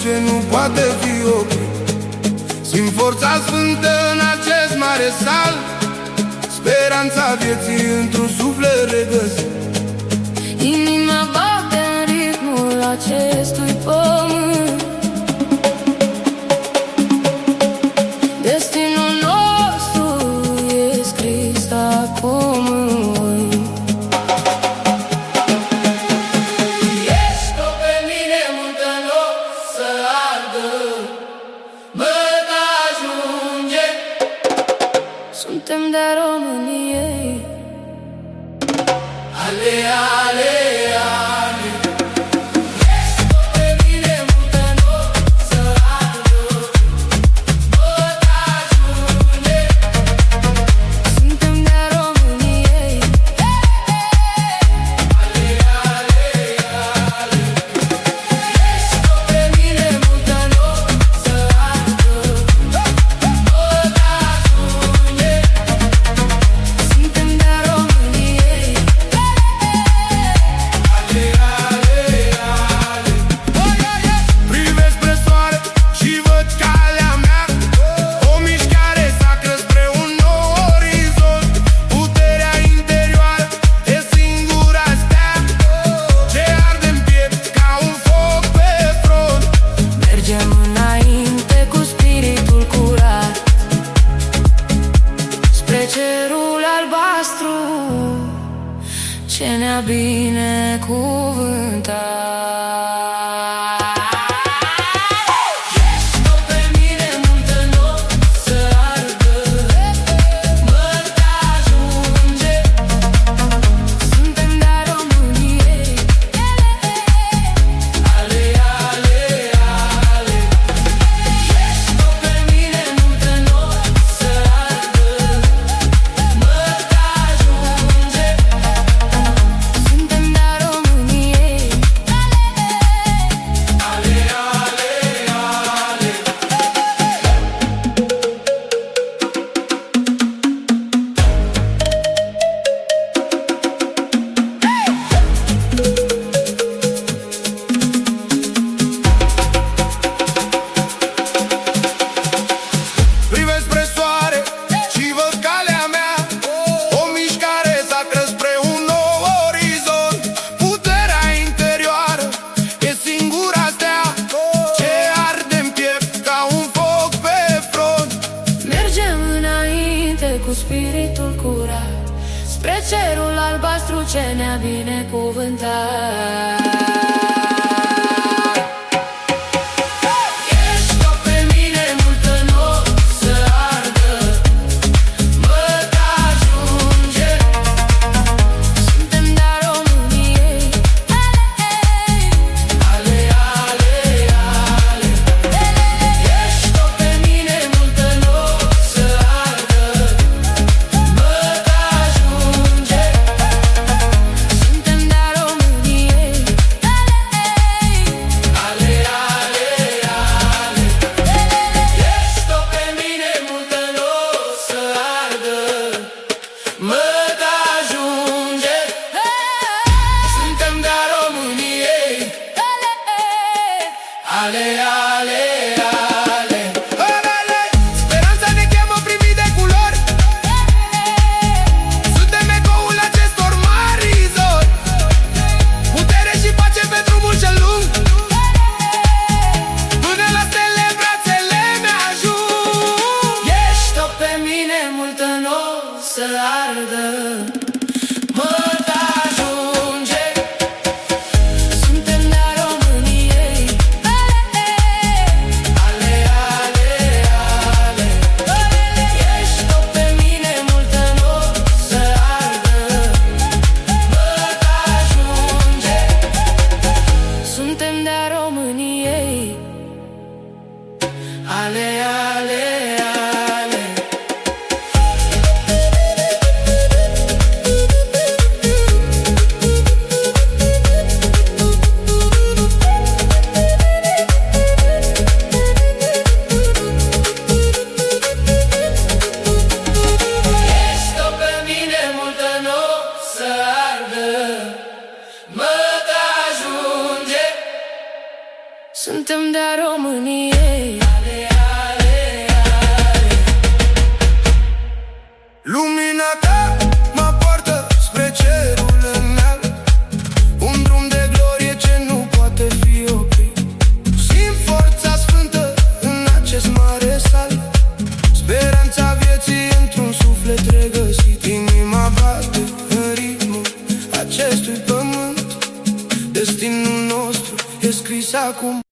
ce nu poate fi oprit. Simt forța sfântă în acest mare sal, speranța vieții într-un suflet regăsit. Inima bate în ritmul acestui pământ. Destinul nostru e scris acum în voi. Ești-o pe mine multă loc să ardă, mă ajunge. Suntem de României. Ale, ale, ale. Ești-o pe mine multă loc să ardă, mă ajunge. Suntem de României. Ale, ale, ale. Ești-o pe mine multă loc să ardă, mă ajunge. Suntem de României. Privesc spre soare și văd calea mea, o mișcare sacră spre un nou orizont. Puterea interioară e singura stea ce arde-n piept ca un foc pe front. Mergem înainte cu spiritul curat, spre cerul albastru ce ne-a binecuvântat. Ești-o pe mine multă loc să ardă, mă ajunge. Suntem de României. Ale, ale, ale. Ești-o pe mine multă loc să ardă, mă ajunge. Suntem de României. Ale, ale, ale. Privesc spre soare și văd calea mea, o mișcare sacră spre un nou orizont. Puterea interioară e singura stea ce arde-n piept ca un foc pe front. Mergem înainte cu spiritul curat, spre cerul albastru ce ne-a binecuvântat. Ești-o pe mine multă loc să ardă, mă ajunge. Suntem de României. Ale, ale, ale. Ești-o pe mine multă loc să ardă, mă ajunge. Suntem de României. Ale, ale, ale. Ești-o pe mine multă loc să ardă, mă ajunge. Suntem de României. Ale, ale, ale. Alele, speranța ne cheamă primit de culori. Suntem ecoul acestor mari zori. Putere și pace pe drumul cel lung, până la stele brațele mi-ajung. Ești-o pe mine multă loc să ardă, mă ajunge. Suntem de României. Ale, ale, ale. Ești-o pe mine multă loc să ardă, mă ajunge. Suntem de României. Ale, ale, ale. suntem de-a României. Lumina ta mă poartă spre cerul înalt, un drum de glorie ce nu poate fi oprit. Simt forța sfântă în acest mare sal, speranța vieții într-un suflet regăsit. Inima bate în ritmul acestui pământ, destinul nostru e scris acum.